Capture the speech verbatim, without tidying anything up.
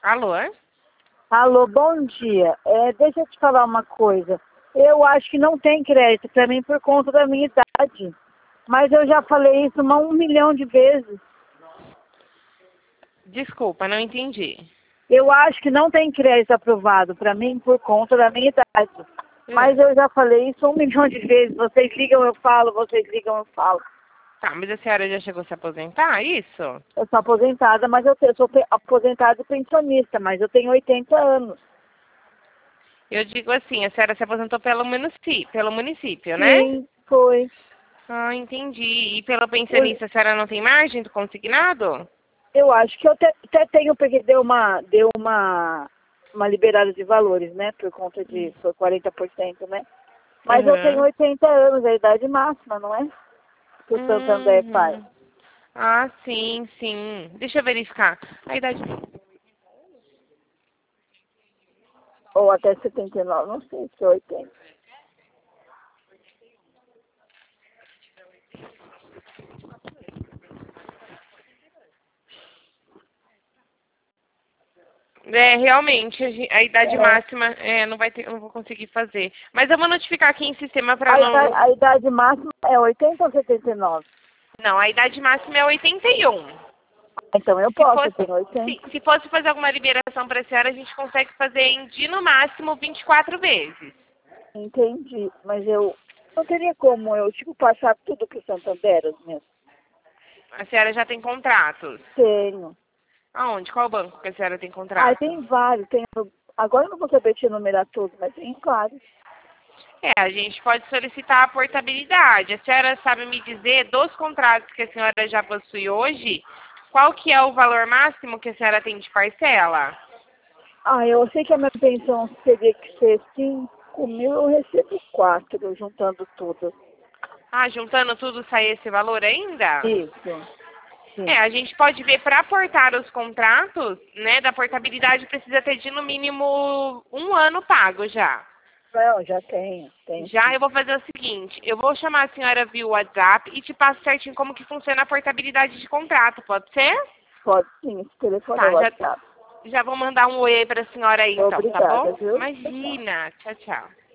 Alô? Alô, bom dia. É, deixa eu te falar uma coisa. Eu acho que não tem crédito para mim por conta da minha idade. Mas eu já falei isso uma um milhão de vezes. Desculpa, não entendi. Eu acho que não tem crédito aprovado para mim por conta da minha idade. É. Mas eu já falei isso um milhão de vezes. Vocês ligam, eu falo. Vocês ligam, eu falo. Tá, mas a senhora já chegou a se aposentar, isso? Eu sou aposentada, mas eu, te- eu sou pe- aposentada e pensionista, mas eu tenho oitenta anos. Eu digo assim, a senhora se aposentou pelo município, pelo município, né? Sim, foi. Ah, entendi. E pelo Por- pensionista, a senhora não tem margem do consignado? Eu acho que eu te- até tenho, porque deu uma, deu uma, uma liberada de valores, né? Por conta de foi quarenta por cento, né? Mas eu tenho Uhum. oitenta anos, é a idade máxima, não é? Que o Santander faz. Uhum. Ah, sim, sim. Deixa eu verificar. A idade... Ou até setenta e nove, não sei se é oitenta. É, realmente, a, gen- a idade É, máxima é, não vai ter, não vou conseguir fazer. Mas eu vou notificar aqui em sistema para a, idade, não... a idade máxima é oitenta ou setenta e nove? Não, a idade máxima é oitenta e um. Então eu Se posso, eu fosse, tenho se, oitenta. se fosse fazer alguma liberação para a senhora, a gente consegue fazer em de no máximo vinte e quatro vezes. Entendi, mas eu não teria como eu, tipo, passar tudo pro Santander, as minhas. A senhora já tem contratos. Tenho. Aonde? Qual banco que a senhora tem Ah, contrato? tem vários. Tem, agora eu não vou saber te enumerar todos, mas tem vários. É, a gente pode solicitar a portabilidade. A senhora sabe me dizer dos contratos que a senhora já possui hoje, qual que é o valor máximo que a senhora tem de parcela? Ah, eu sei que a minha pensão teria que ser cinco mil, eu recebo quatro, juntando tudo. Ah, juntando tudo sai esse valor ainda? Isso, É, sim. a gente pode ver para portar os contratos, né, da portabilidade precisa ter de no mínimo um ano pago já. Não, já tenho, tenho Já sim. eu vou fazer o seguinte, eu vou chamar a senhora via WhatsApp e te passo certinho como que funciona a portabilidade de contrato, pode ser? Pode sim, esse telefone é o Tá, já, WhatsApp. já vou mandar um oi aí pra senhora aí então, tá bom? Obrigada, viu? Tchau, tchau. Imagina, tchau, tchau.